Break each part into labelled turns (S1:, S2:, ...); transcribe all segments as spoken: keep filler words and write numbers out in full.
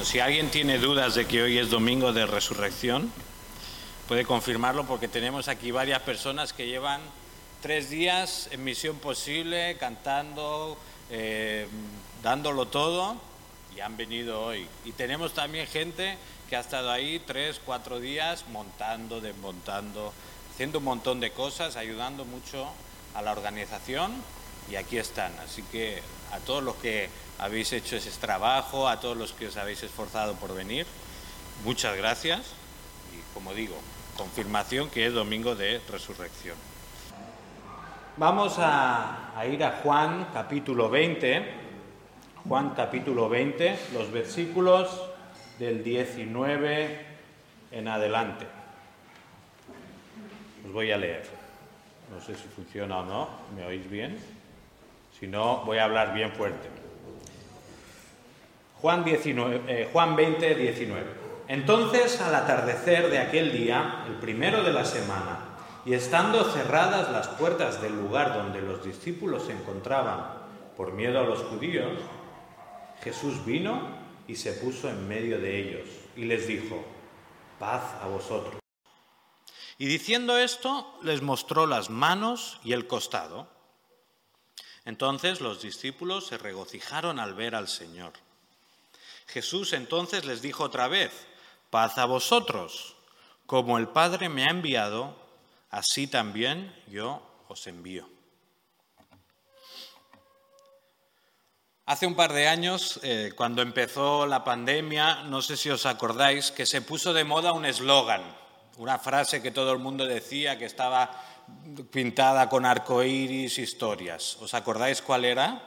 S1: si alguien tiene dudas de que hoy es domingo de resurrección, puede confirmarlo porque tenemos aquí varias personas que llevan tres días en Misión Posible, cantando, eh, dándolo todo, y han venido hoy. Y tenemos también gente que ha estado ahí tres, cuatro días montando, desmontando, haciendo un montón de cosas, ayudando mucho a la organización, y aquí están. Así que a todos los que habéis hecho ese trabajo, a todos los que os habéis esforzado por venir, muchas gracias. Y como digo, confirmación que es domingo de resurrección. Vamos a, a ir a Juan capítulo veinte, Juan capítulo veinte, los versículos del diecinueve en adelante. Os voy a leer. No sé si funciona o no, ¿me oís bien? Si no, voy a hablar bien fuerte. Juan, diecinueve, eh, Juan veinte, diecinueve. Entonces, al atardecer de aquel día, el primero de la semana, y estando cerradas las puertas del lugar donde los discípulos se encontraban por miedo a los judíos, Jesús vino y se puso en medio de ellos y les dijo: paz a vosotros. Y diciendo esto, les mostró las manos y el costado. Entonces los discípulos se regocijaron al ver al Señor. Jesús entonces les dijo otra vez: paz a vosotros. Como el Padre me ha enviado, así también yo os envío. Hace un par de años, eh, cuando empezó la pandemia, no sé si os acordáis, que se puso de moda un eslogan, una frase que todo el mundo decía, que estaba pintada con arcoíris, historias. ¿Os acordáis cuál era?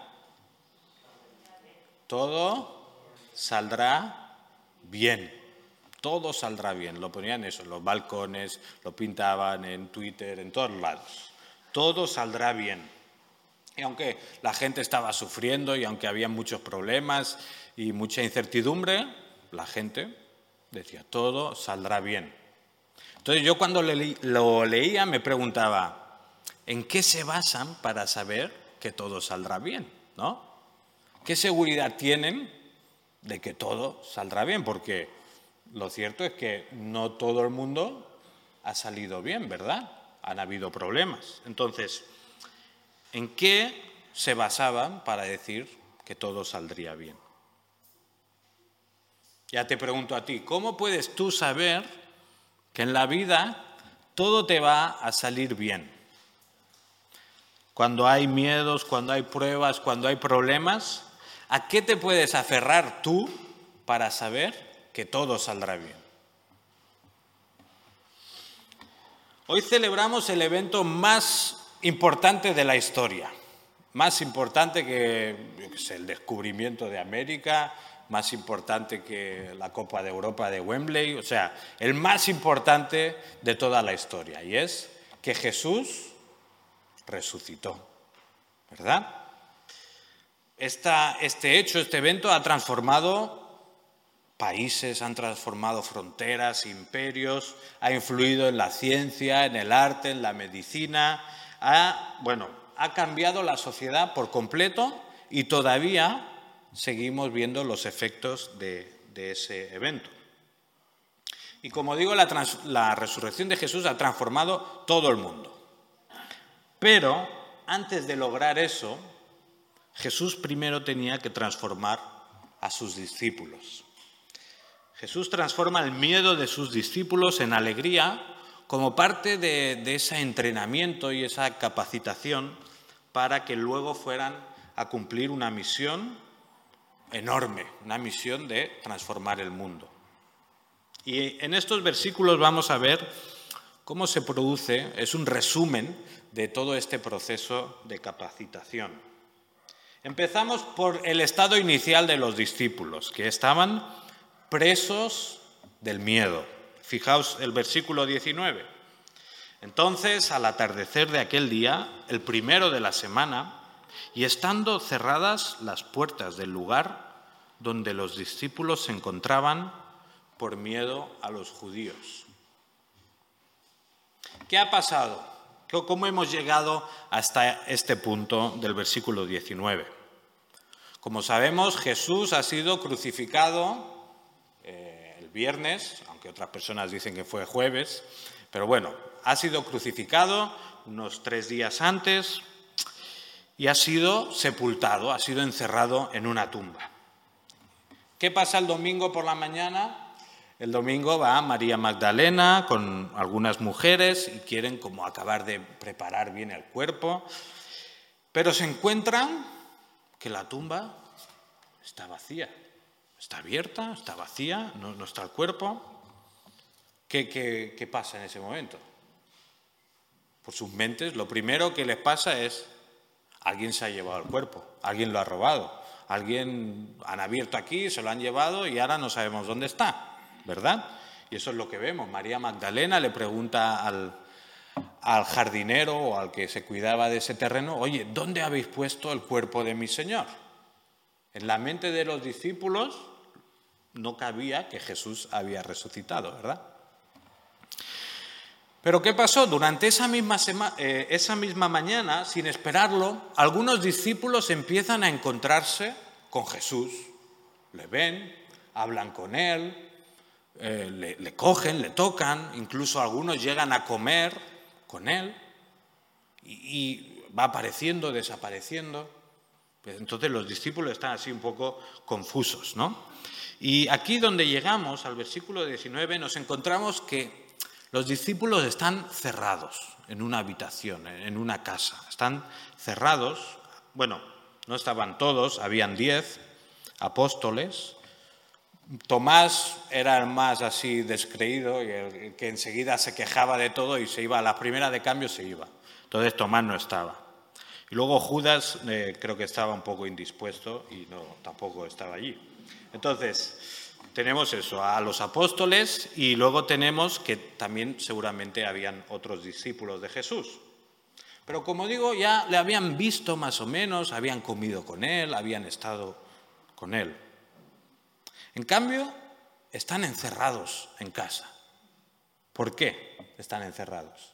S1: Todo saldrá bien. Todo saldrá bien. Lo ponían eso en los balcones, lo pintaban en Twitter, en todos lados. Todo saldrá bien. Y aunque la gente estaba sufriendo y aunque había muchos problemas y mucha incertidumbre, la gente decía: todo saldrá bien. Entonces yo cuando lo leía me preguntaba: ¿en qué se basan para saber que todo saldrá bien? ¿No? ¿Qué seguridad tienen de que todo saldrá bien? Porque lo cierto es que no todo el mundo ha salido bien, ¿verdad? Han habido problemas. Entonces, ¿en qué se basaban para decir que todo saldría bien? Ya te pregunto a ti, ¿cómo puedes tú saber que en la vida todo te va a salir bien? Cuando hay miedos, cuando hay pruebas, cuando hay problemas, ¿a qué te puedes aferrar tú para saber que todo saldrá bien? Hoy celebramos el evento más importante de la historia, más importante que, yo qué sé, el descubrimiento de América, más importante que la Copa de Europa de Wembley, o sea, el más importante de toda la historia, y es que Jesús resucitó, ¿verdad? Esta, este hecho, este evento ha transformado países, han transformado fronteras, imperios, ha influido en la ciencia, en el arte, en la medicina, ha, bueno, ha cambiado la sociedad por completo y todavía seguimos viendo los efectos de, de ese evento. Y como digo, la, trans, la resurrección de Jesús ha transformado todo el mundo. Pero antes de lograr eso, Jesús primero tenía que transformar a sus discípulos. Jesús transforma el miedo de sus discípulos en alegría como parte de, de ese entrenamiento y esa capacitación para que luego fueran a cumplir una misión enorme, una misión de transformar el mundo. Y en estos versículos vamos a ver cómo se produce, es un resumen de todo este proceso de capacitación. Empezamos por el estado inicial de los discípulos, que estaban presos del miedo. Fijaos el versículo diecinueve. Entonces, al atardecer de aquel día, el primero de la semana, y estando cerradas las puertas del lugar donde los discípulos se encontraban por miedo a los judíos. ¿Qué ha pasado? ¿Cómo hemos llegado hasta este punto del versículo diecinueve? Como sabemos, Jesús ha sido crucificado viernes, aunque otras personas dicen que fue jueves, pero bueno, ha sido crucificado unos tres días antes y ha sido sepultado, ha sido encerrado en una tumba. ¿Qué pasa el domingo por la mañana? El domingo va María Magdalena con algunas mujeres y quieren como acabar de preparar bien el cuerpo, pero se encuentran que la tumba está vacía, está abierta, está vacía, no, no está el cuerpo. ¿Qué, qué, ¿Qué pasa en ese momento? Por sus mentes, lo primero que les pasa es: alguien se ha llevado el cuerpo, alguien lo ha robado, alguien han abierto aquí, se lo han llevado y ahora no sabemos dónde está, ¿verdad? Y eso es lo que vemos. María Magdalena le pregunta al, al jardinero o al que se cuidaba de ese terreno: oye, ¿dónde habéis puesto el cuerpo de mi Señor? En la mente de los discípulos no cabía que Jesús había resucitado, ¿verdad? Pero ¿qué pasó? Durante esa misma, sema, eh, esa misma mañana, sin esperarlo, algunos discípulos empiezan a encontrarse con Jesús. Le ven, hablan con él, eh, le, le cogen, le tocan, incluso algunos llegan a comer con él y, y va apareciendo, desapareciendo. Entonces los discípulos están así un poco confusos, ¿no? Y aquí donde llegamos, al versículo diecinueve, nos encontramos que los discípulos están cerrados en una habitación, en una casa. Están cerrados. Bueno, no estaban todos, habían diez apóstoles. Tomás era el más así descreído y el que enseguida se quejaba de todo y se iba, a la primera de cambio se iba. Entonces Tomás no estaba. Y luego Judas eh, creo que estaba un poco indispuesto y no, tampoco estaba allí. Entonces, tenemos eso, a los apóstoles, y luego tenemos que también seguramente habían otros discípulos de Jesús. Pero como digo, ya le habían visto más o menos, habían comido con él, habían estado con él. En cambio, están encerrados en casa. ¿Por qué están encerrados?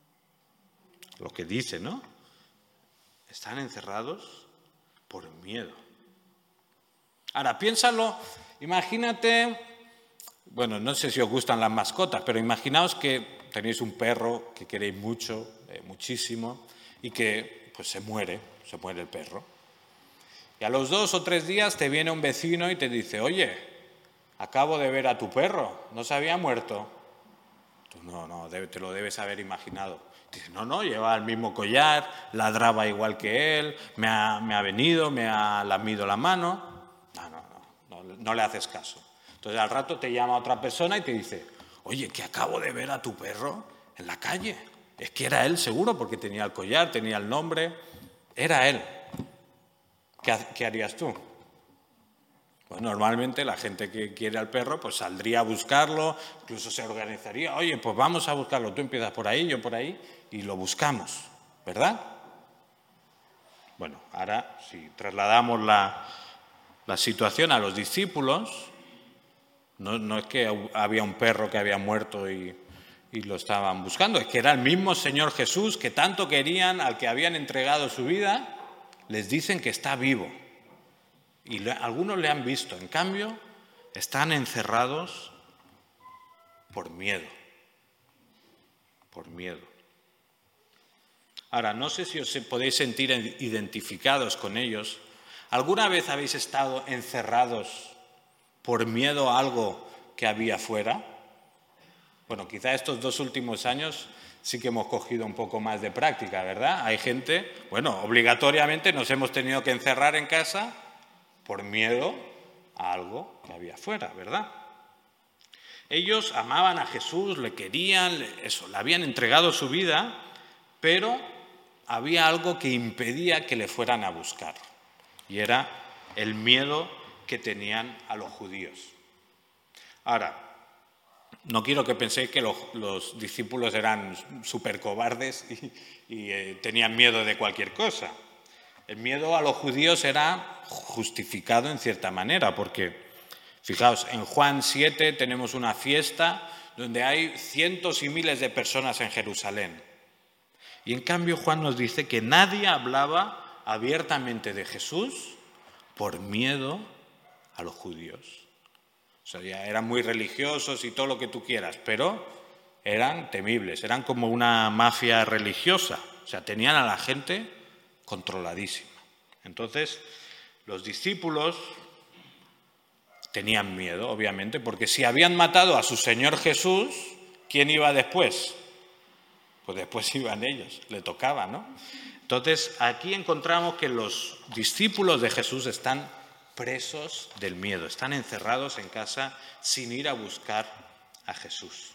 S1: Lo que dice, ¿no? Están encerrados por miedo. Ahora, piénsalo, imagínate, bueno, no sé si os gustan las mascotas, pero imaginaos que tenéis un perro que queréis mucho, eh, muchísimo, y que pues se muere, se muere el perro. Y a los dos o tres días te viene un vecino y te dice: oye, acabo de ver a tu perro, ¿no se había muerto? Tú, no, no, te lo debes haber imaginado. Dice: no, no, lleva el mismo collar, ladraba igual que él, me ha, me ha venido, me ha lamido la mano. No, no, no, no, no le haces caso. Entonces al rato te llama otra persona y te dice: oye, que acabo de ver a tu perro en la calle. Es que era él seguro, porque tenía el collar, tenía el nombre, era él. ¿Qué, qué harías tú? Pues normalmente la gente que quiere al perro pues saldría a buscarlo, incluso se organizaría: oye, pues vamos a buscarlo, tú empiezas por ahí, yo por ahí, y lo buscamos, ¿verdad? Bueno, ahora si trasladamos la, la situación a los discípulos, no, no es que había un perro que había muerto y, y lo estaban buscando, es que era el mismo Señor Jesús que tanto querían, al que habían entregado su vida. Les dicen que está vivo. Y le, algunos le han visto, en cambio, están encerrados por miedo. Por miedo. Ahora, no sé si os podéis sentir identificados con ellos. ¿Alguna vez habéis estado encerrados por miedo a algo que había fuera? Bueno, quizá estos dos últimos años sí que hemos cogido un poco más de práctica, ¿verdad? Hay gente, bueno, obligatoriamente nos hemos tenido que encerrar en casa por miedo a algo que había fuera, ¿verdad? Ellos amaban a Jesús, le querían, eso, le habían entregado su vida, pero había algo que impedía que le fueran a buscar, y era el miedo que tenían a los judíos. Ahora, no quiero que penséis que los, los discípulos eran súper cobardes y, y eh, tenían miedo de cualquier cosa. El miedo a los judíos era justificado en cierta manera, porque, fijaos, en Juan siete tenemos una fiesta donde hay cientos y miles de personas en Jerusalén. Y en cambio Juan nos dice que nadie hablaba abiertamente de Jesús por miedo a los judíos. O sea, ya eran muy religiosos y todo lo que tú quieras, pero eran temibles, eran como una mafia religiosa. O sea, tenían a la gente controladísima. Entonces, los discípulos tenían miedo, obviamente, porque si habían matado a su Señor Jesús, ¿quién iba después? Pues después iban ellos, le tocaba, ¿no? Entonces, aquí encontramos que los discípulos de Jesús están presos del miedo, están encerrados en casa sin ir a buscar a Jesús.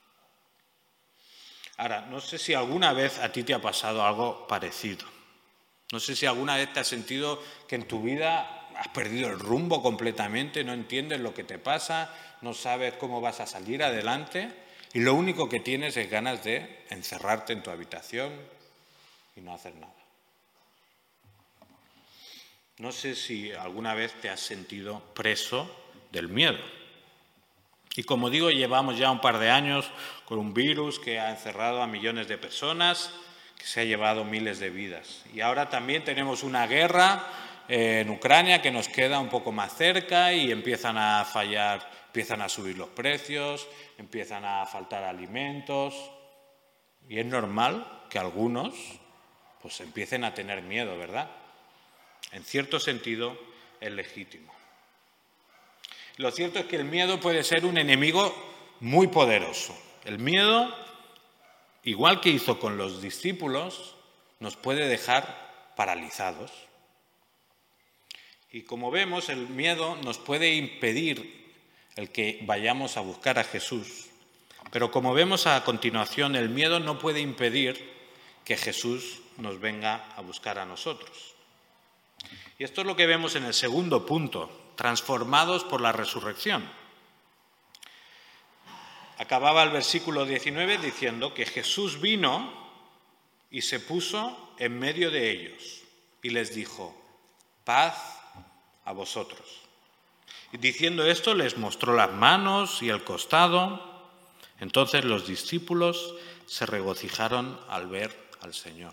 S1: Ahora, no sé si alguna vez a ti te ha pasado algo parecido. No sé si alguna vez te has sentido que en tu vida has perdido el rumbo completamente, no entiendes lo que te pasa, no sabes cómo vas a salir adelante y lo único que tienes es ganas de encerrarte en tu habitación y no hacer nada. No sé si alguna vez te has sentido preso del miedo. Y como digo, llevamos ya un par de años con un virus que ha encerrado a millones de personas, que se ha llevado miles de vidas. Y ahora también tenemos una guerra eh, en Ucrania que nos queda un poco más cerca y empiezan a fallar, empiezan a subir los precios, empiezan a faltar alimentos. Y es normal que algunos pues empiecen a tener miedo, ¿verdad? En cierto sentido, es legítimo. Lo cierto es que el miedo puede ser un enemigo muy poderoso. El miedo, igual que hizo con los discípulos, nos puede dejar paralizados. Y como vemos, el miedo nos puede impedir el que vayamos a buscar a Jesús. Pero como vemos a continuación, el miedo no puede impedir que Jesús nos venga a buscar a nosotros. Y esto es lo que vemos en el segundo punto, transformados por la resurrección. Acababa el versículo diecinueve diciendo que Jesús vino y se puso en medio de ellos y les dijo, paz a vosotros. Y diciendo esto les mostró las manos y el costado. Entonces los discípulos se regocijaron al ver al Señor.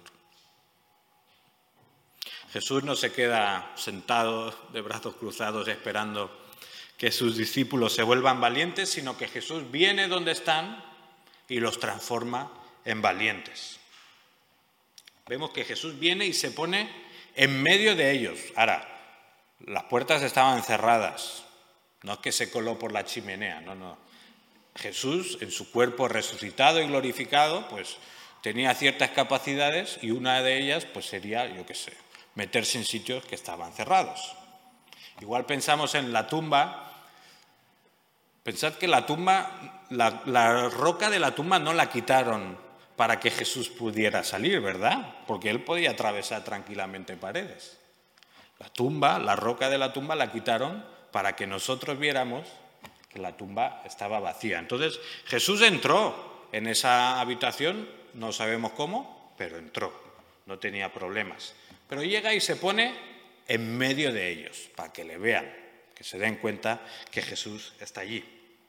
S1: Jesús no se queda sentado de brazos cruzados esperando que sus discípulos se vuelvan valientes, sino que Jesús viene donde están y los transforma en valientes. Vemos que Jesús viene y se pone en medio de ellos. Ahora, las puertas estaban cerradas, no es que se coló por la chimenea, no, no. Jesús, en su cuerpo resucitado y glorificado, pues tenía ciertas capacidades y una de ellas pues sería, yo qué sé, meterse en sitios que estaban cerrados. Igual pensamos en la tumba. Pensad que la tumba, la, la roca de la tumba no la quitaron para que Jesús pudiera salir, ¿verdad? Porque él podía atravesar tranquilamente paredes. La tumba, la roca de la tumba la quitaron para que nosotros viéramos que la tumba estaba vacía. Entonces Jesús entró en esa habitación, no sabemos cómo, pero entró, no tenía problemas. Pero llega y se pone en medio de ellos, para que le vean, que se den cuenta que Jesús está allí.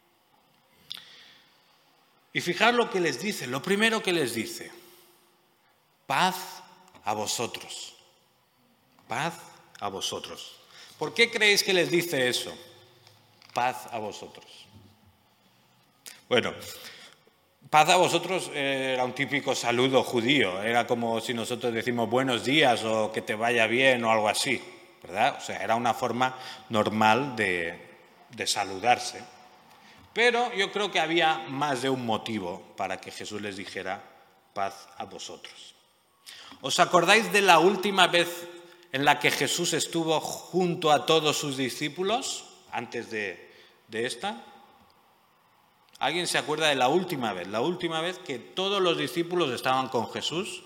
S1: Y fijar lo que les dice, lo primero que les dice, paz a vosotros, paz a vosotros. ¿Por qué creéis que les dice eso? Paz a vosotros. Bueno, paz a vosotros era un típico saludo judío, era como si nosotros decimos buenos días o que te vaya bien o algo así, ¿verdad? O sea, era una forma normal de, de saludarse. Pero yo creo que había más de un motivo para que Jesús les dijera paz a vosotros. ¿Os acordáis de la última vez en la que Jesús estuvo junto a todos sus discípulos antes de, de esta? ¿Alguien se acuerda de la última vez? La última vez que todos los discípulos estaban con Jesús.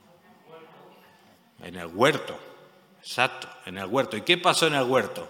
S1: En el huerto. Exacto, en el huerto. ¿Y qué pasó en el huerto?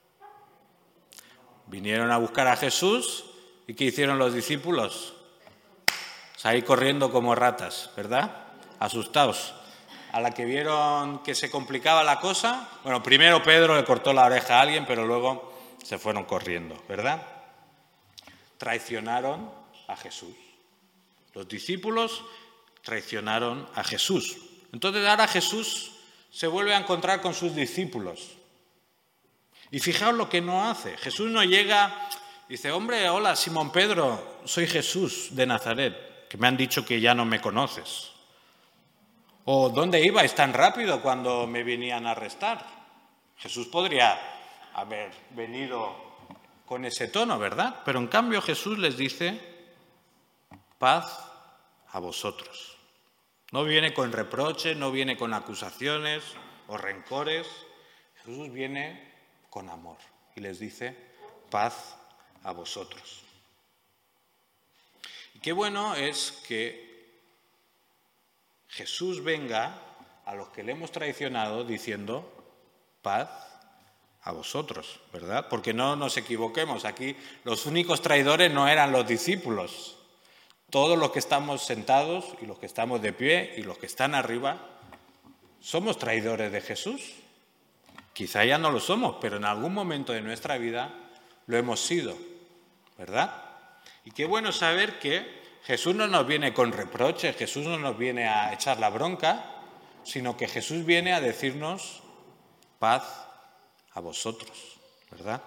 S1: Vinieron a buscar a Jesús y ¿qué hicieron los discípulos? Salir corriendo como ratas, ¿verdad? Asustados. A la que vieron que se complicaba la cosa, bueno, primero Pedro le cortó la oreja a alguien, pero luego se fueron corriendo, ¿verdad? Traicionaron a Jesús. Los discípulos traicionaron a Jesús. Entonces ahora Jesús se vuelve a encontrar con sus discípulos. Y fijaos lo que no hace. Jesús no llega Dice, hombre, hola, Simón Pedro, soy Jesús de Nazaret, que me han dicho que ya no me conoces. O, ¿dónde ibais tan rápido cuando me venían a arrestar? Jesús podría haber venido con ese tono, ¿verdad? Pero en cambio Jesús les dice, paz a vosotros. No viene con reproches, no viene con acusaciones o rencores. Jesús viene con amor y les dice, paz a vosotros. Y qué bueno es que Jesús venga a los que le hemos traicionado diciendo paz a vosotros, ¿verdad? Porque no nos equivoquemos, aquí los únicos traidores no eran los discípulos. Todos los que estamos sentados y los que estamos de pie y los que están arriba, ¿somos traidores de Jesús? Quizá ya no lo somos, pero en algún momento de nuestra vida lo hemos sido, ¿verdad? Y qué bueno saber que Jesús no nos viene con reproches, Jesús no nos viene a echar la bronca, sino que Jesús viene a decirnos paz a vosotros, ¿verdad?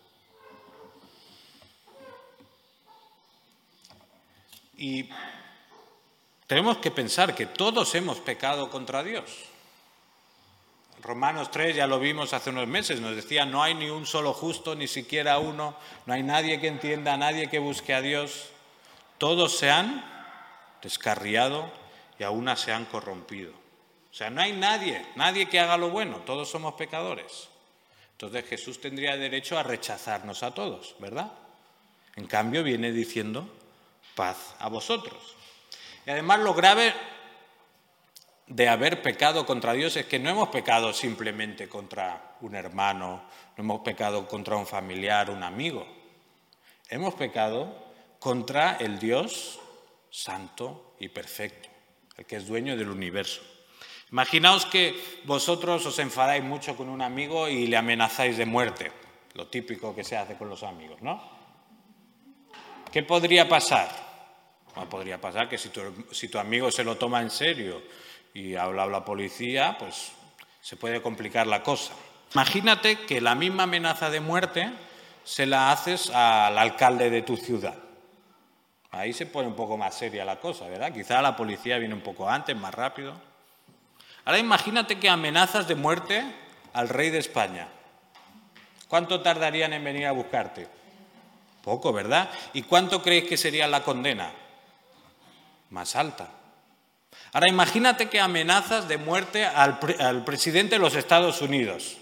S1: Y tenemos que pensar que todos hemos pecado contra Dios. Romanos tres, ya lo vimos hace unos meses, nos decía, no hay ni un solo justo, ni siquiera uno, no hay nadie que entienda, nadie que busque a Dios. Todos se han descarriado y a una se han corrompido. O sea, no hay nadie, nadie que haga lo bueno, todos somos pecadores. Entonces Jesús tendría derecho a rechazarnos a todos, ¿verdad? En cambio viene diciendo, paz a vosotros. Y además lo grave de haber pecado contra Dios es que no hemos pecado simplemente contra un hermano, no hemos pecado contra un familiar, un amigo. Hemos pecado contra el Dios santo y perfecto, el que es dueño del universo. Imaginaos que vosotros os enfadáis mucho con un amigo y le amenazáis de muerte, lo típico que se hace con los amigos, ¿no? ¿Qué podría pasar? Bueno, podría pasar que si tu, si tu amigo se lo toma en serio y habla a la policía, pues se puede complicar la cosa. Imagínate que la misma amenaza de muerte se la haces al alcalde de tu ciudad. Ahí se pone un poco más seria la cosa, ¿verdad? Quizá la policía viene un poco antes, más rápido. Ahora imagínate que amenazas de muerte al rey de España. ¿Cuánto tardarían en venir a buscarte? Poco, ¿verdad? ¿Y cuánto creéis que sería la condena? Más alta. Ahora imagínate que amenazas de muerte al, pre- al presidente de los Estados Unidos.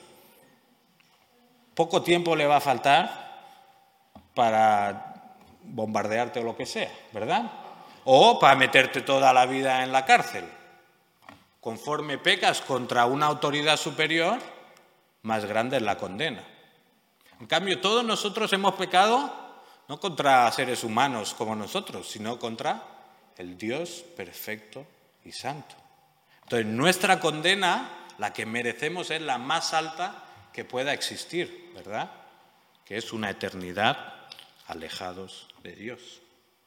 S1: Poco tiempo le va a faltar para bombardearte o lo que sea, ¿verdad? O para meterte toda la vida en la cárcel. Conforme pecas contra una autoridad superior, más grande es la condena. En cambio, todos nosotros hemos pecado no contra seres humanos como nosotros, sino contra el Dios perfecto y santo. Entonces, nuestra condena, la que merecemos, es la más alta que pueda existir, ¿verdad? Que es una eternidad alejados de Dios.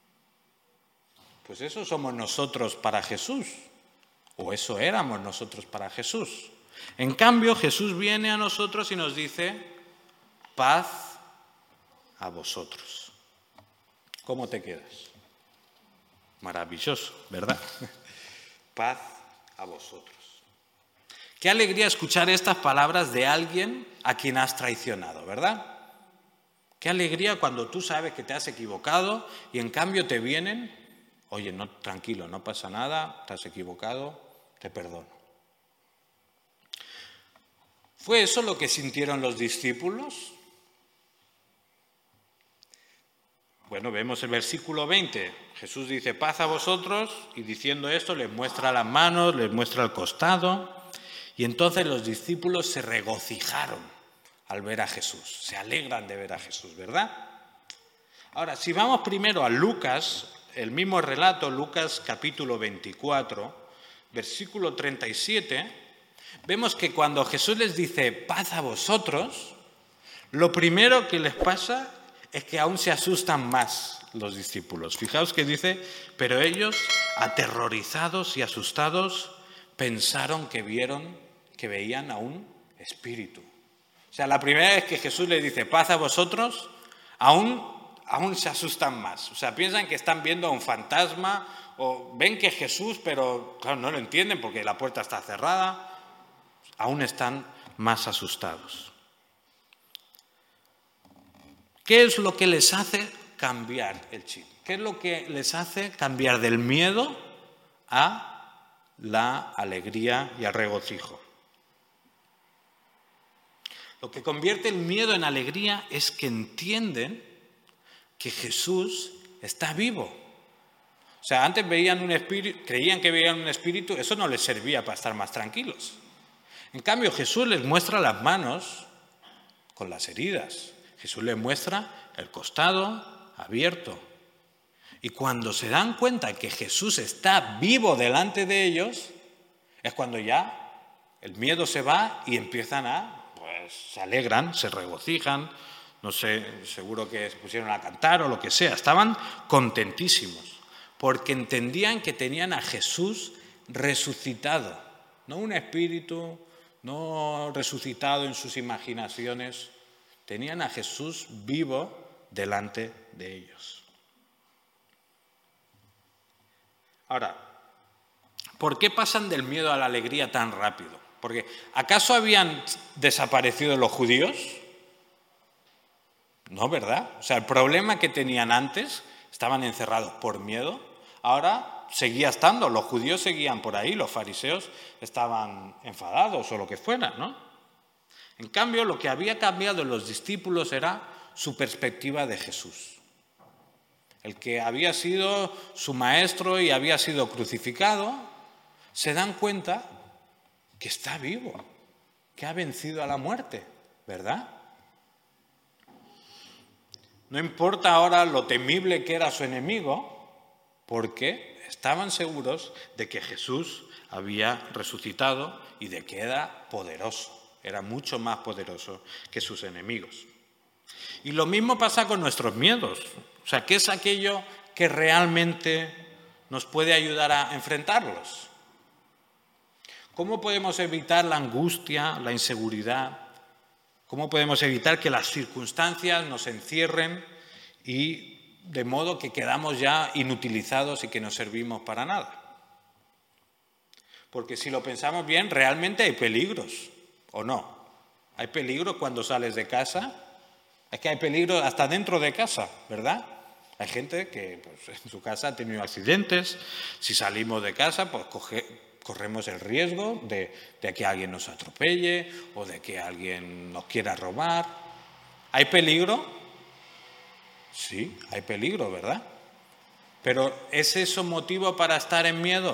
S1: Pues eso somos nosotros para Jesús, o eso éramos nosotros para Jesús. En cambio, Jesús viene a nosotros y nos dice, paz a vosotros. ¿Cómo te quedas? Maravilloso, ¿verdad? Paz a vosotros. Qué alegría escuchar estas palabras de alguien a quien has traicionado, ¿verdad? Qué alegría cuando tú sabes que te has equivocado y en cambio te vienen, oye, no, tranquilo, no pasa nada, te has equivocado, te perdono. ¿Fue eso lo que sintieron los discípulos? Bueno, vemos el versículo veinte. Jesús dice, paz a vosotros, y diciendo esto les muestra las manos, les muestra el costado, y entonces los discípulos se regocijaron al ver a Jesús, se alegran de ver a Jesús, ¿verdad? Ahora, si vamos primero a Lucas, el mismo relato, Lucas capítulo veinticuatro, versículo treinta y siete, vemos que cuando Jesús les dice, paz a vosotros, lo primero que les pasa es que aún se asustan más los discípulos. Fijaos que dice, pero ellos, aterrorizados y asustados, pensaron que vieron, que veían a un espíritu. O sea, la primera vez que Jesús les dice, paz a vosotros, aún aún se asustan más. O sea, piensan que están viendo a un fantasma o ven que es Jesús, pero claro, no lo entienden porque la puerta está cerrada. Aún están más asustados. ¿Qué es lo que les hace cambiar el chip? ¿Qué es lo que les hace cambiar del miedo a la alegría y al regocijo? Lo que convierte el miedo en alegría es que entienden que Jesús está vivo. O sea, antes veían un espíritu, creían que veían un espíritu, eso no les servía para estar más tranquilos. En cambio, Jesús les muestra las manos con las heridas. Jesús les muestra el costado abierto. Y cuando se dan cuenta que Jesús está vivo delante de ellos, es cuando ya el miedo se va y empiezan a, pues se alegran, se regocijan, no sé, seguro que se pusieron a cantar o lo que sea. Estaban contentísimos porque entendían que tenían a Jesús resucitado, no un espíritu, no resucitado en sus imaginaciones. Tenían a Jesús vivo delante de ellos. Ahora, ¿por qué pasan del miedo a la alegría tan rápido? Porque ¿acaso habían desaparecido los judíos? No, ¿verdad? O sea, el problema que tenían antes, estaban encerrados por miedo, ahora seguía estando, los judíos seguían por ahí, los fariseos estaban enfadados o lo que fuera, ¿no? En cambio, lo que había cambiado en los discípulos era su perspectiva de Jesús. El que había sido su maestro y había sido crucificado, se dan cuenta que está vivo, que ha vencido a la muerte, ¿verdad? No importa ahora lo temible que era su enemigo, porque estaban seguros de que Jesús había resucitado y de que era poderoso. Era mucho más poderoso que sus enemigos. Y lo mismo pasa con nuestros miedos. O sea, ¿qué es aquello que realmente nos puede ayudar a enfrentarlos? ¿Cómo podemos evitar la angustia, la inseguridad? ¿Cómo podemos evitar que las circunstancias nos encierren y de modo que quedamos ya inutilizados y que no servimos para nada? Porque si lo pensamos bien, realmente hay peligros. ¿O no? ¿Hay peligro cuando sales de casa? Es que hay peligro hasta dentro de casa, ¿verdad? Hay gente que pues, en su casa ha tenido accidentes. Si salimos de casa, pues coge, corremos el riesgo de, de que alguien nos atropelle o de que alguien nos quiera robar. ¿Hay peligro? Sí, hay peligro, ¿verdad? Pero ¿es eso motivo para estar en miedo?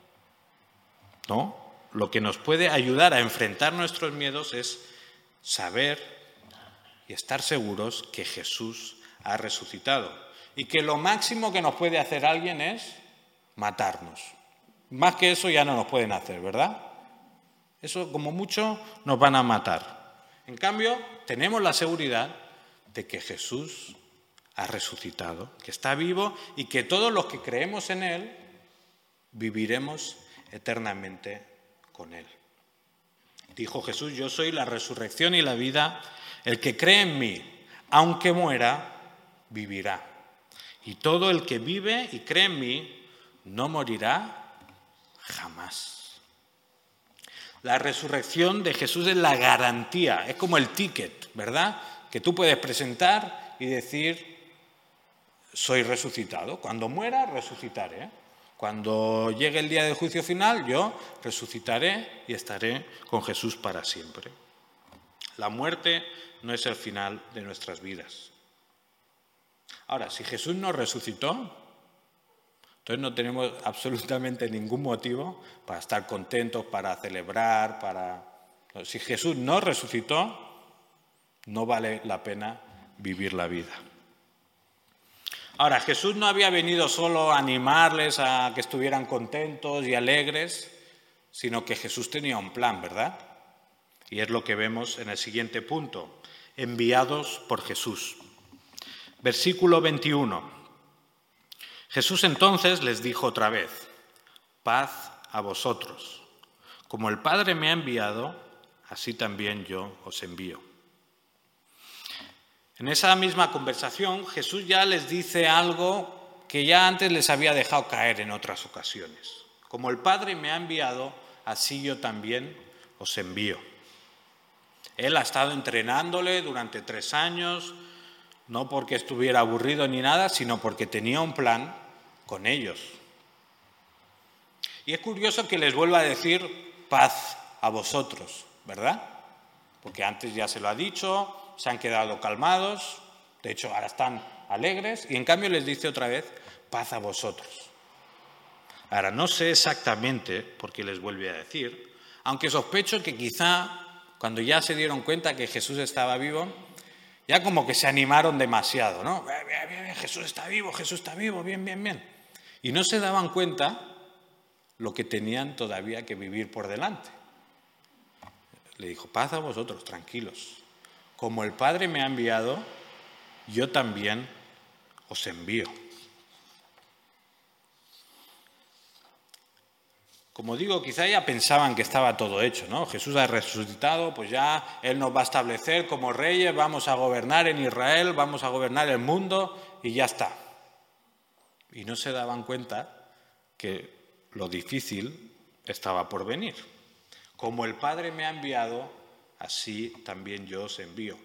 S1: No. Lo que nos puede ayudar a enfrentar nuestros miedos es saber y estar seguros que Jesús ha resucitado y que lo máximo que nos puede hacer alguien es matarnos. Más que eso ya no nos pueden hacer, ¿verdad? Eso como mucho nos van a matar. En cambio, tenemos la seguridad de que Jesús ha resucitado, que está vivo y que todos los que creemos en Él viviremos eternamente con Él. Dijo Jesús: yo soy la resurrección y la vida, el que cree en mí, aunque muera, vivirá. Y todo el que vive y cree en mí, no morirá jamás. La resurrección de Jesús es la garantía, es como el ticket, ¿verdad? Que tú puedes presentar y decir: soy resucitado, cuando muera resucitaré. Cuando llegue el día del juicio final, yo resucitaré y estaré con Jesús para siempre. La muerte no es el final de nuestras vidas. Ahora, si Jesús nos resucitó, entonces no tenemos absolutamente ningún motivo para estar contentos, para celebrar, para... Si Jesús no resucitó, no vale la pena vivir la vida. Ahora, Jesús no había venido solo a animarles a que estuvieran contentos y alegres, sino que Jesús tenía un plan, ¿verdad? Y es lo que vemos en el siguiente punto: enviados por Jesús. Versículo veintiuno. Jesús entonces les dijo otra vez: paz a vosotros. Como el Padre me ha enviado, así también yo os envío. En esa misma conversación, Jesús ya les dice algo que ya antes les había dejado caer en otras ocasiones. Como el Padre me ha enviado, así yo también os envío. Él ha estado entrenándole durante tres años, no porque estuviera aburrido ni nada, sino porque tenía un plan con ellos. Y es curioso que les vuelva a decir paz a vosotros, ¿verdad? Porque antes ya se lo ha dicho, se han quedado calmados, de hecho ahora están alegres, y en cambio les dice otra vez paz a vosotros. Ahora, no sé exactamente por qué les vuelve a decir, aunque sospecho que quizá cuando ya se dieron cuenta que Jesús estaba vivo, ya como que se animaron demasiado, ¿no? Bien, bien, bien, Jesús está vivo, Jesús está vivo, bien, bien, bien. Y no se daban cuenta lo que tenían todavía que vivir por delante. Le dijo, paz a vosotros, tranquilos. Como el Padre me ha enviado, yo también os envío. Como digo, quizá ya pensaban que estaba todo hecho, ¿no? Jesús ha resucitado, pues ya Él nos va a establecer como reyes, vamos a gobernar en Israel, vamos a gobernar el mundo y ya está. Y no se daban cuenta que lo difícil estaba por venir. Como el Padre me ha enviado, así también yo os envío.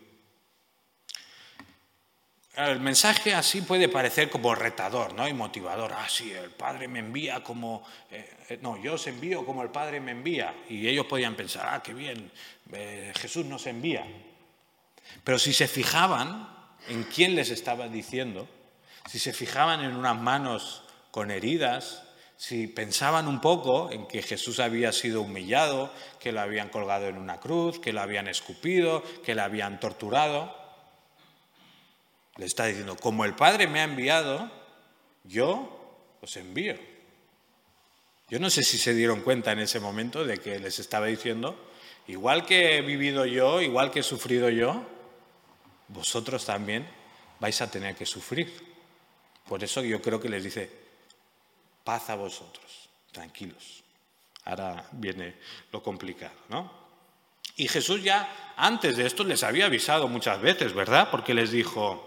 S1: El mensaje así puede parecer como retador, ¿no? Y motivador. Ah, sí, el Padre me envía como... Eh, no, yo os envío como el Padre me envía. Y ellos podían pensar, ah, qué bien, eh, Jesús nos envía. Pero si se fijaban en quién les estaba diciendo, si se fijaban en unas manos con heridas, si pensaban un poco en que Jesús había sido humillado, que lo habían colgado en una cruz, que lo habían escupido, que lo habían torturado... Le está diciendo, como el Padre me ha enviado, yo os envío. Yo no sé si se dieron cuenta en ese momento de que les estaba diciendo, igual que he vivido yo, igual que he sufrido yo, vosotros también vais a tener que sufrir. Por eso yo creo que les dice, paz a vosotros, tranquilos. Ahora viene lo complicado, ¿no? Y Jesús ya antes de esto les había avisado muchas veces, ¿verdad? Porque les dijo...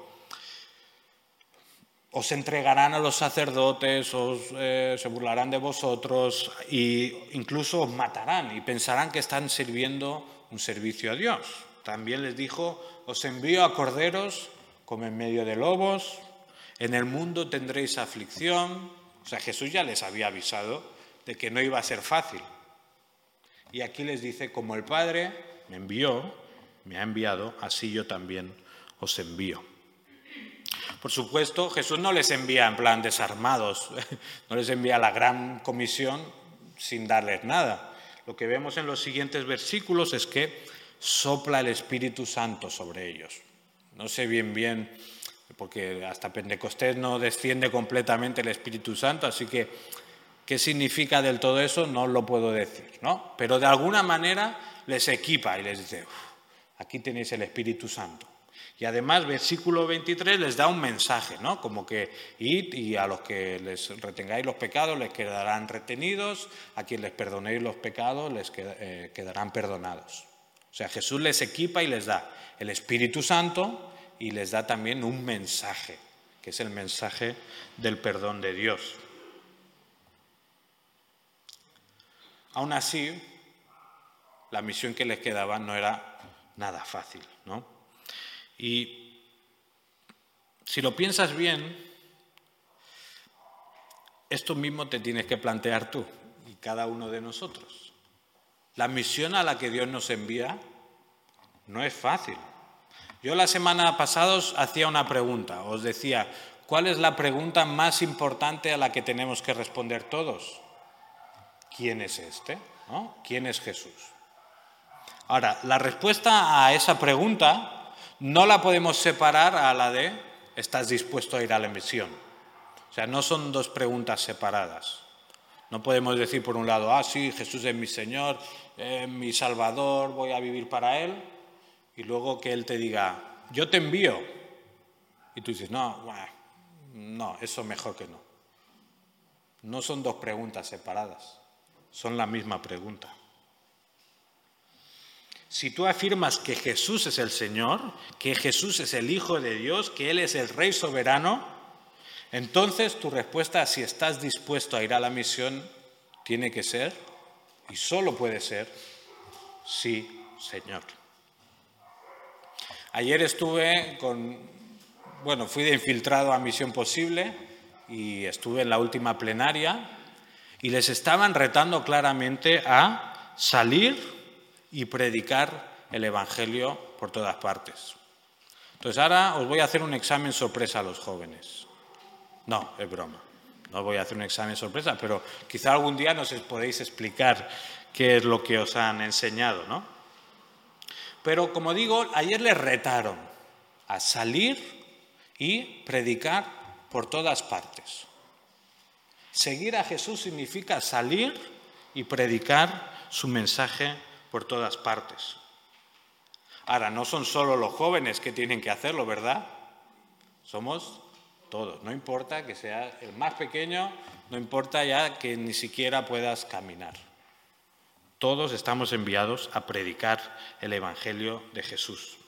S1: Os entregarán a los sacerdotes, os, eh, se burlarán de vosotros e incluso os matarán y pensarán que están sirviendo un servicio a Dios. También les dijo, os envío a corderos como en medio de lobos, en el mundo tendréis aflicción. O sea, Jesús ya les había avisado de que no iba a ser fácil. Y aquí les dice, como el Padre me envió, me ha enviado, así yo también os envío. Por supuesto, Jesús no les envía en plan desarmados, no les envía la gran comisión sin darles nada. Lo que vemos en los siguientes versículos es que sopla el Espíritu Santo sobre ellos. No sé bien bien, porque hasta Pentecostés no desciende completamente el Espíritu Santo, así que qué significa del todo eso no lo puedo decir, ¿no? Pero de alguna manera les equipa y les dice, aquí tenéis el Espíritu Santo. Y además, versículo veintitrés les da un mensaje, ¿no? Como que id y a los que les retengáis los pecados les quedarán retenidos, a quien les perdonéis los pecados les quedarán perdonados. O sea, Jesús les equipa y les da el Espíritu Santo y les da también un mensaje, que es el mensaje del perdón de Dios. Aún así, la misión que les quedaba no era nada fácil, ¿no? Y si lo piensas bien, esto mismo te tienes que plantear tú y cada uno de nosotros. La misión a la que Dios nos envía no es fácil. Yo la semana pasada os hacía una pregunta, os decía, ¿cuál es la pregunta más importante a la que tenemos que responder todos? ¿Quién es este? ¿No? ¿Quién es Jesús? Ahora, la respuesta a esa pregunta no la podemos separar a la de ¿estás dispuesto a ir a la misión? O sea, no son dos preguntas separadas. No podemos decir por un lado, ah, sí, Jesús es mi Señor, es mi Salvador, voy a vivir para Él, y luego que Él te diga, yo te envío. Y tú dices, no, bueno, no, eso mejor que no. No son dos preguntas separadas, son la misma pregunta. Si tú afirmas que Jesús es el Señor, que Jesús es el Hijo de Dios, que Él es el Rey soberano, entonces tu respuesta a si estás dispuesto a ir a la misión tiene que ser, y solo puede ser, sí, Señor. Ayer estuve con, bueno, fui de infiltrado a Misión Posible y estuve en la última plenaria y les estaban retando claramente a salir y predicar el Evangelio por todas partes. Entonces ahora os voy a hacer un examen sorpresa a los jóvenes. No, es broma. No os voy a hacer un examen sorpresa, pero quizá algún día nos podéis explicar qué es lo que os han enseñado, ¿no? Pero como digo, ayer les retaron a salir y predicar por todas partes. Seguir a Jesús significa salir y predicar su mensaje por todas partes. Ahora, no son solo los jóvenes que tienen que hacerlo, ¿verdad? Somos todos. No importa que seas el más pequeño, no importa ya que ni siquiera puedas caminar. Todos estamos enviados a predicar el Evangelio de Jesús.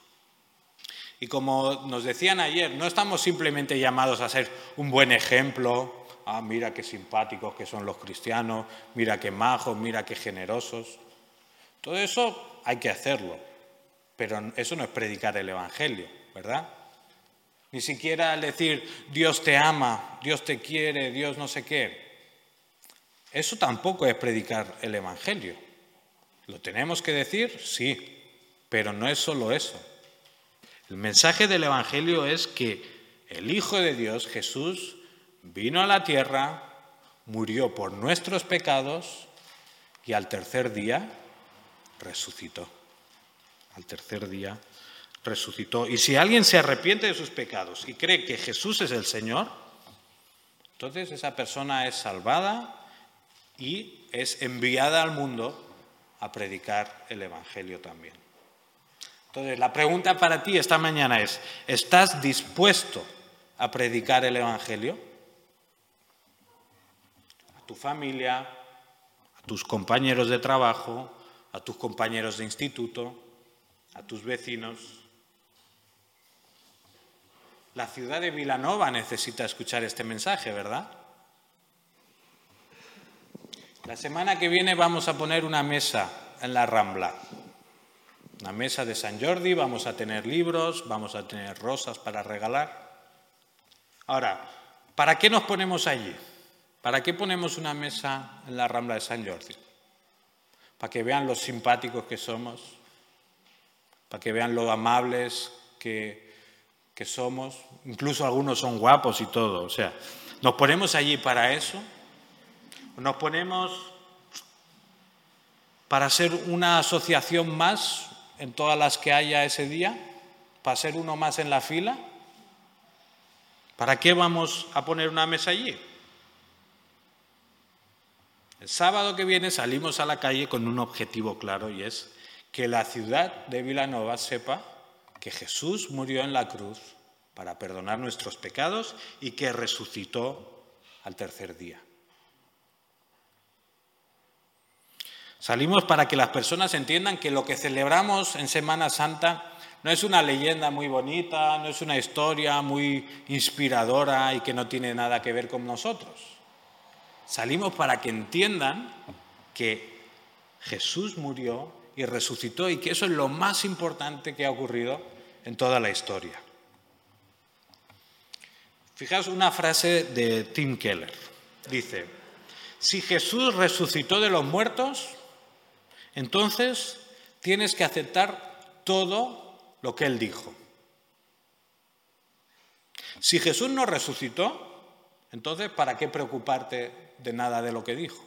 S1: Y como nos decían ayer, no estamos simplemente llamados a ser un buen ejemplo. Ah, mira qué simpáticos que son los cristianos, mira qué majos, mira qué generosos. Todo eso hay que hacerlo, pero eso no es predicar el Evangelio, ¿verdad? Ni siquiera el decir Dios te ama, Dios te quiere, Dios no sé qué. Eso tampoco es predicar el Evangelio. ¿Lo tenemos que decir? Sí, pero no es solo eso. El mensaje del Evangelio es que el Hijo de Dios, Jesús, vino a la tierra, murió por nuestros pecados y al tercer día resucitó. Al tercer día resucitó. Y si alguien se arrepiente de sus pecados y cree que Jesús es el Señor, entonces esa persona es salvada y es enviada al mundo a predicar el Evangelio también. Entonces, la pregunta para ti esta mañana es, ¿estás dispuesto a predicar el Evangelio? A tu familia, a tus compañeros de trabajo, a tus compañeros de instituto, a tus vecinos. La ciudad de Vilanova necesita escuchar este mensaje, ¿verdad? La semana que viene vamos a poner una mesa en la Rambla. Una mesa de San Jordi, vamos a tener libros, vamos a tener rosas para regalar. Ahora, ¿para qué nos ponemos allí? ¿Para qué ponemos una mesa en la Rambla de San Jordi? Para que vean lo simpáticos que somos, para que vean lo amables que, que somos. Incluso algunos son guapos y todo. O sea, ¿nos ponemos allí para eso? ¿Nos ponemos para ser una asociación más en todas las que haya ese día? ¿Para ser uno más en la fila? ¿Para qué vamos a poner una mesa allí? El sábado que viene salimos a la calle con un objetivo claro y es que la ciudad de Vilanova sepa que Jesús murió en la cruz para perdonar nuestros pecados y que resucitó al tercer día. Salimos para que las personas entiendan que lo que celebramos en Semana Santa no es una leyenda muy bonita, no es una historia muy inspiradora y que no tiene nada que ver con nosotros. Salimos para que entiendan que Jesús murió y resucitó y que eso es lo más importante que ha ocurrido en toda la historia. Fijaos una frase de Tim Keller. Dice, si Jesús resucitó de los muertos, entonces tienes que aceptar todo lo que Él dijo. Si Jesús no resucitó, entonces ¿para qué preocuparte de nada de lo que dijo?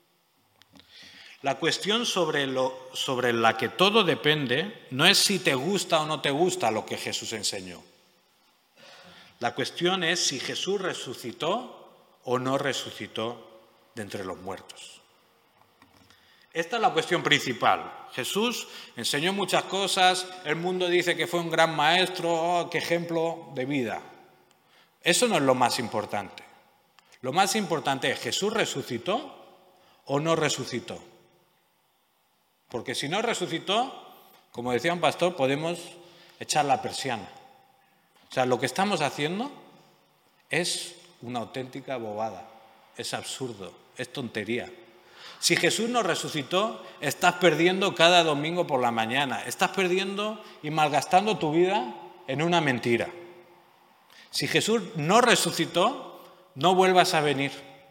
S1: La cuestión sobre, lo, sobre la que todo depende no es si te gusta o no te gusta lo que Jesús enseñó. La cuestión es si Jesús resucitó o no resucitó de entre los muertos. Esta es la cuestión principal. Jesús enseñó muchas cosas, el mundo dice que fue un gran maestro, oh, qué ejemplo de vida. Eso no es lo más importante. Lo más importante es, ¿Jesús resucitó o no resucitó? Porque si no resucitó, como decía un pastor, podemos echar la persiana. O sea, lo que estamos haciendo es una auténtica bobada, es absurdo, es tontería. Si Jesús nos resucitó, estás perdiendo cada domingo por la mañana, estás perdiendo y malgastando tu vida en una mentira. Si Jesús no resucitó, no vuelvas a venir.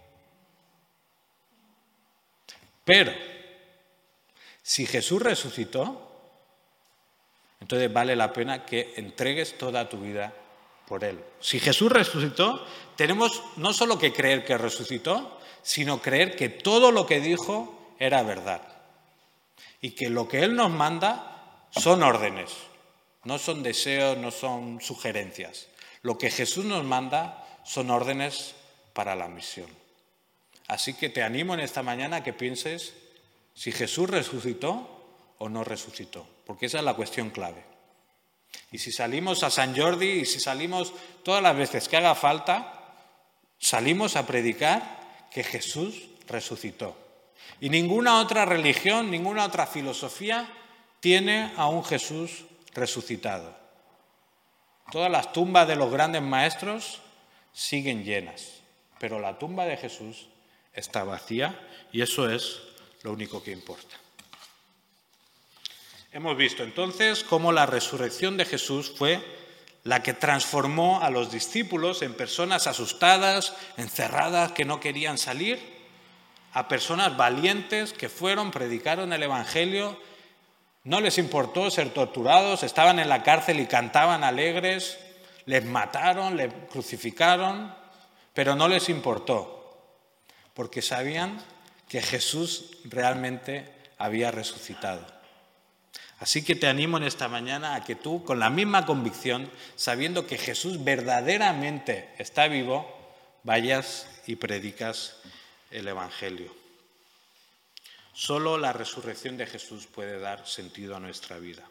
S1: Pero, si Jesús resucitó, entonces vale la pena que entregues toda tu vida por Él. Si Jesús resucitó, tenemos no solo que creer que resucitó, sino creer que todo lo que dijo era verdad. Y que lo que Él nos manda son órdenes, no son deseos, no son sugerencias. Lo que Jesús nos manda son órdenes para la misión. Así que te animo en esta mañana a que pienses si Jesús resucitó o no resucitó, porque esa es la cuestión clave. Y si salimos a San Jordi y si salimos todas las veces que haga falta, salimos a predicar que Jesús resucitó. Y ninguna otra religión, ninguna otra filosofía tiene a un Jesús resucitado. Todas las tumbas de los grandes maestros siguen llenas, pero la tumba de Jesús está vacía y eso es lo único que importa. Hemos visto entonces cómo la resurrección de Jesús fue la que transformó a los discípulos en personas asustadas, encerradas, que no querían salir, a personas valientes que fueron, predicaron el Evangelio, no les importó ser torturados, estaban en la cárcel y cantaban alegres, les mataron, les crucificaron, pero no les importó, porque sabían que Jesús realmente había resucitado. Así que te animo en esta mañana a que tú, con la misma convicción, sabiendo que Jesús verdaderamente está vivo, vayas y predicas el Evangelio. Solo la resurrección de Jesús puede dar sentido a nuestra vida.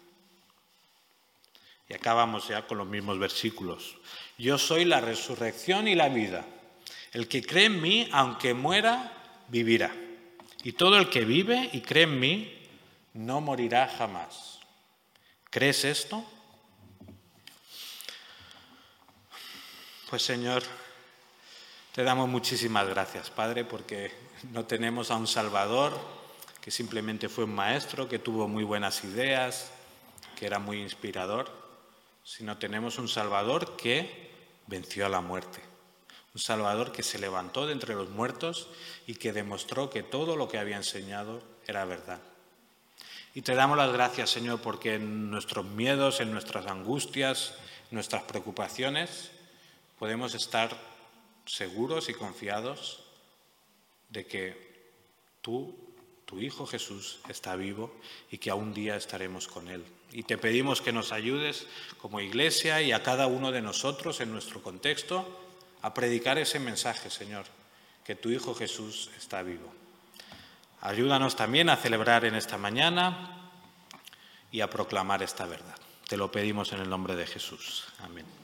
S1: Y acabamos ya con los mismos versículos. Yo soy la resurrección y la vida. El que cree en mí, aunque muera, vivirá. Y todo el que vive y cree en mí, no morirá jamás. ¿Crees esto? Pues Señor, te damos muchísimas gracias, Padre, porque no tenemos a un Salvador que simplemente fue un maestro, que tuvo muy buenas ideas, que era muy inspirador, sino tenemos un Salvador que venció a la muerte. Un Salvador que se levantó de entre los muertos y que demostró que todo lo que había enseñado era verdad. Y te damos las gracias, Señor, porque en nuestros miedos, en nuestras angustias, en nuestras preocupaciones, podemos estar seguros y confiados de que tú, tu Hijo Jesús, está vivo y que algún día estaremos con Él. Y te pedimos que nos ayudes como Iglesia y a cada uno de nosotros en nuestro contexto a predicar ese mensaje, Señor, que tu Hijo Jesús está vivo. Ayúdanos también a celebrar en esta mañana y a proclamar esta verdad. Te lo pedimos en el nombre de Jesús. Amén.